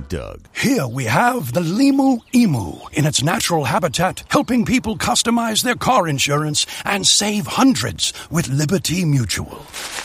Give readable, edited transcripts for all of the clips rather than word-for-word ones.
Doug. Here we have the Limu Emu in its natural habitat, helping people customize their car insurance and save hundreds with Liberty Mutual.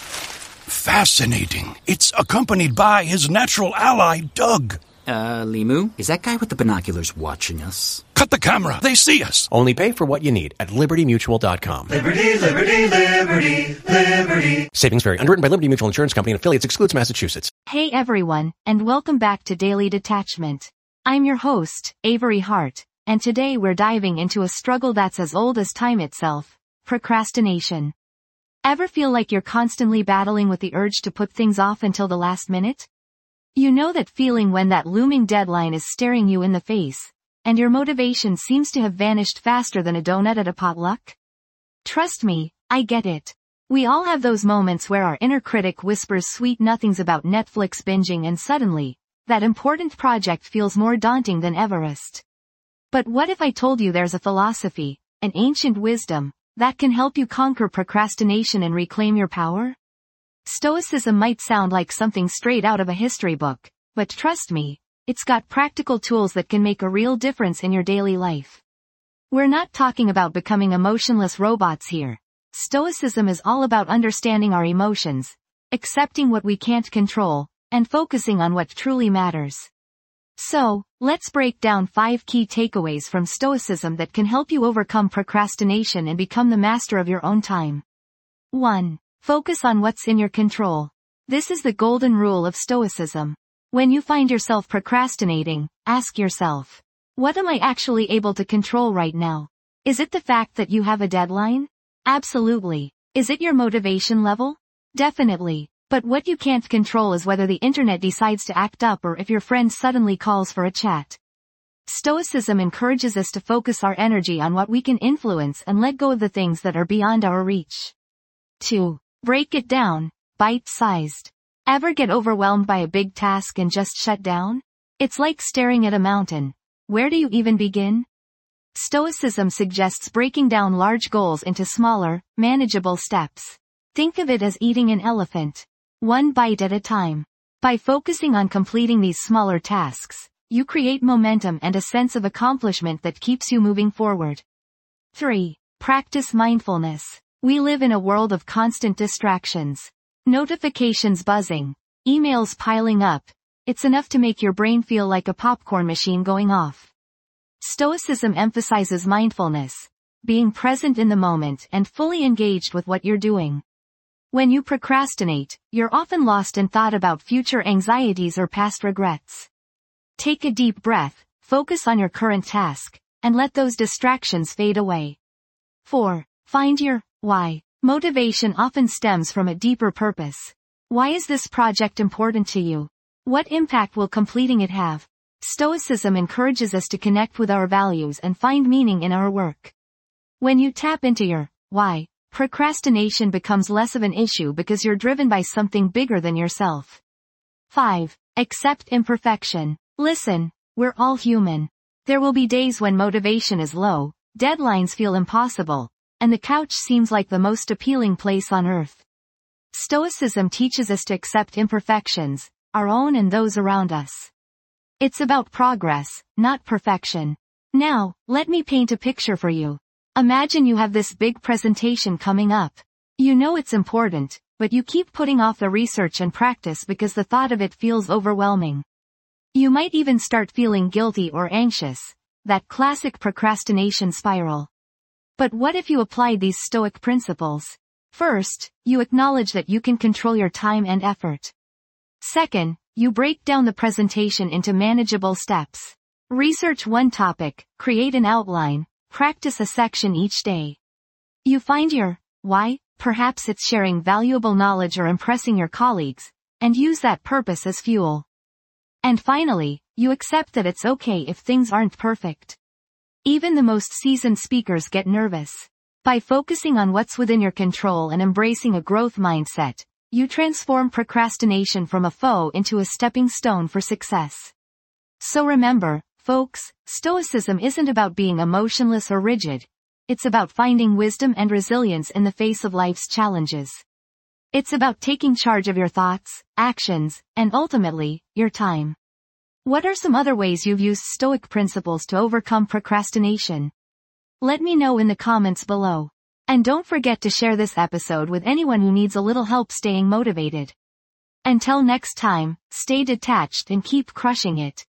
Fascinating. It's accompanied by his natural ally, Doug. Limu, is that guy with the binoculars watching us? Cut the camera. They see us. Only pay for what you need at LibertyMutual.com. Liberty, liberty, liberty, liberty. Savings vary. Underwritten by Liberty Mutual Insurance Company and affiliates. Excludes Massachusetts. Hey everyone, and welcome back to Daily Detachment. I'm your host, Avery Hart, and today we're diving into a struggle that's as old as time itself: procrastination. Ever feel like you're constantly battling with the urge to put things off until the last minute? You know that feeling when that looming deadline is staring you in the face, and your motivation seems to have vanished faster than a donut at a potluck? Trust me, I get it. We all have those moments where our inner critic whispers sweet nothings about Netflix binging, and suddenly, that important project feels more daunting than Everest. But what if I told you there's a philosophy, an ancient wisdom, that can help you conquer procrastination and reclaim your power? Stoicism might sound like something straight out of a history book, but trust me, it's got practical tools that can make a real difference in your daily life. We're not talking about becoming emotionless robots here. Stoicism is all about understanding our emotions, accepting what we can't control, and focusing on what truly matters. So, let's break down 5 key takeaways from Stoicism that can help you overcome procrastination and become the master of your own time. 1. Focus on what's in your control. This is the golden rule of Stoicism. When you find yourself procrastinating, ask yourself, what am I actually able to control right now? Is it the fact that you have a deadline? Absolutely. Is it your motivation level? Definitely. But what you can't control is whether the internet decides to act up or if your friend suddenly calls for a chat. Stoicism encourages us to focus our energy on what we can influence and let go of the things that are beyond our reach. 2. Break it down. Bite-sized. Ever get overwhelmed by a big task and just shut down? It's like staring at a mountain. Where do you even begin? Stoicism suggests breaking down large goals into smaller, manageable steps. Think of it as eating an elephant. One bite at a time. By focusing on completing these smaller tasks, you create momentum and a sense of accomplishment that keeps you moving forward. 3. Practice mindfulness. We live in a world of constant distractions. Notifications buzzing, emails piling up. It's enough to make your brain feel like a popcorn machine going off. Stoicism emphasizes mindfulness, being present in the moment and fully engaged with what you're doing. When you procrastinate, you're often lost in thought about future anxieties or past regrets. Take a deep breath, focus on your current task, and let those distractions fade away. 4. Find your why. Motivation often stems from a deeper purpose. Why is this project important to you? What impact will completing it have? Stoicism encourages us to connect with our values and find meaning in our work. When you tap into your why, procrastination becomes less of an issue because you're driven by something bigger than yourself. 5. Accept imperfection. Listen, we're all human. There will be days when motivation is low, deadlines feel impossible, and the couch seems like the most appealing place on earth. Stoicism teaches us to accept imperfections, our own and those around us. It's about progress, not perfection. Now, let me paint a picture for you. Imagine you have this big presentation coming up. You know it's important, but you keep putting off the research and practice because the thought of it feels overwhelming. You might even start feeling guilty or anxious, that classic procrastination spiral. But what if you applied these Stoic principles? First, you acknowledge that you can control your time and effort. Second, you break down the presentation into manageable steps. Research one topic, create an outline, practice a section each day. You find your why, perhaps it's sharing valuable knowledge or impressing your colleagues, and use that purpose as fuel. And finally, you accept that it's okay if things aren't perfect. Even the most seasoned speakers get nervous. By focusing on what's within your control and embracing a growth mindset, you transform procrastination from a foe into a stepping stone for success. So remember, folks, Stoicism isn't about being emotionless or rigid. It's about finding wisdom and resilience in the face of life's challenges. It's about taking charge of your thoughts, actions, and ultimately, your time. What are some other ways you've used Stoic principles to overcome procrastination? Let me know in the comments below. And don't forget to share this episode with anyone who needs a little help staying motivated. Until next time, stay detached and keep crushing it.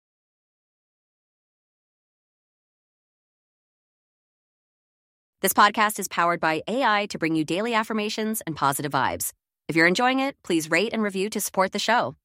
This podcast is powered by AI to bring you daily affirmations and positive vibes. If you're enjoying it, please rate and review to support the show.